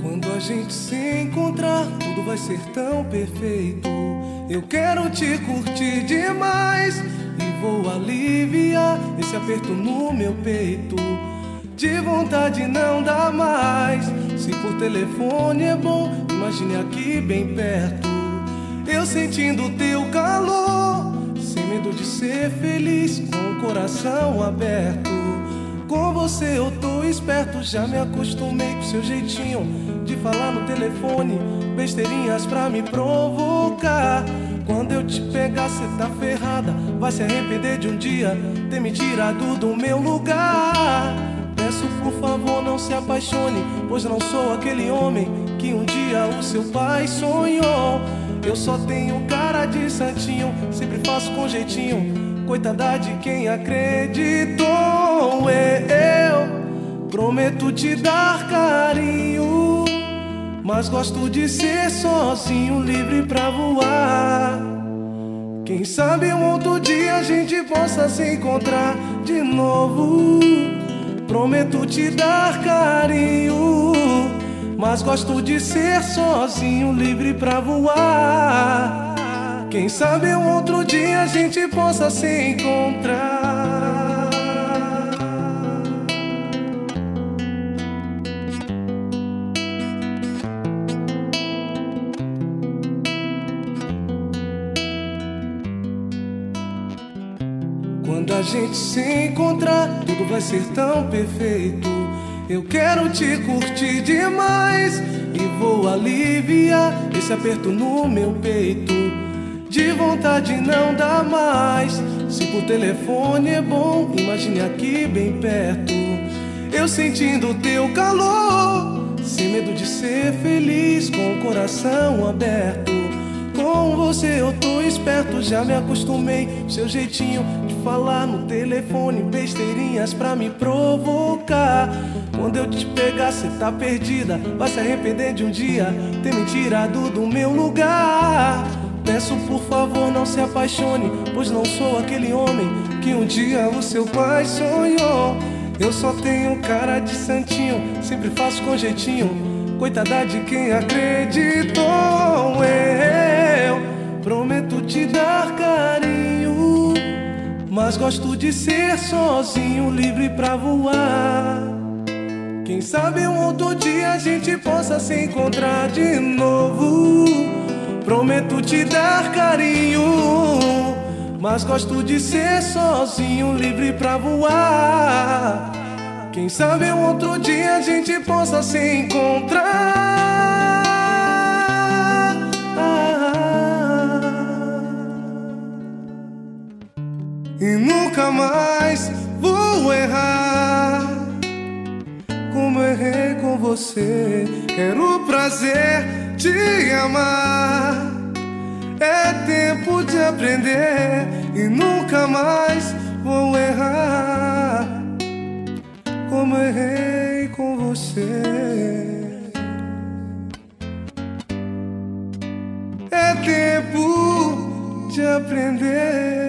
Quando a gente se encontrar, tudo vai ser tão perfeito. Eu quero te curtir demais e vou aliviar esse aperto no meu peito. De vontade não dá mais. Se por telefone é bom, imagine aqui bem perto. Eu sentindo teu calor, sem medo de ser feliz, com o coração aberto. Com você eu tô esperto, já me acostumei com seu jeitinho de falar no telefone, besteirinhas pra me provocar. Quando eu te pegar cê tá ferrada, vai se arrepender de um dia ter me tirado do meu lugar. Peço por favor não se apaixone, pois não sou aquele homem que um dia o seu pai sonhou. Eu só tenho cara de santinho, sempre faço com jeitinho, coitada de quem acreditou. Eu prometo te dar carinho, mas gosto de ser sozinho, livre pra voar. Quem sabe um outro dia a gente possa se encontrar de novo. Prometo te dar carinho, mas gosto de ser sozinho, livre pra voar. Quem sabe um outro dia a gente possa se encontrar. Quando a gente se encontrar, tudo vai ser tão perfeito. Eu quero te curtir demais e vou aliviar esse aperto no meu peito. De vontade não dá mais. Se por telefone é bom, imagine aqui bem perto. Eu sentindo teu calor, sem medo de ser feliz, com o coração aberto. Com você eu tô esperto, já me acostumei com seu jeitinho de falar no telefone, besteirinhas pra me provocar. Quando eu te pegar cê tá perdida, vai se arrepender de um dia ter me tirado do meu lugar. Peço por favor não se apaixone, pois não sou aquele homem que um dia o seu pai sonhou. Eu só tenho cara de santinho, sempre faço com jeitinho, coitada de quem acreditou. Eu prometo te dar carinho, mas gosto de ser sozinho, livre pra voar. Quem sabe um outro dia a gente possa se encontrar de novo. Prometo te dar carinho, mas gosto de ser sozinho, livre pra voar. Quem sabe um outro dia a gente possa se encontrar. E nunca mais vou errar como errei com você. Quero o prazer de amar. É tempo de aprender e nunca mais vou errar como errei com você. É tempo de aprender.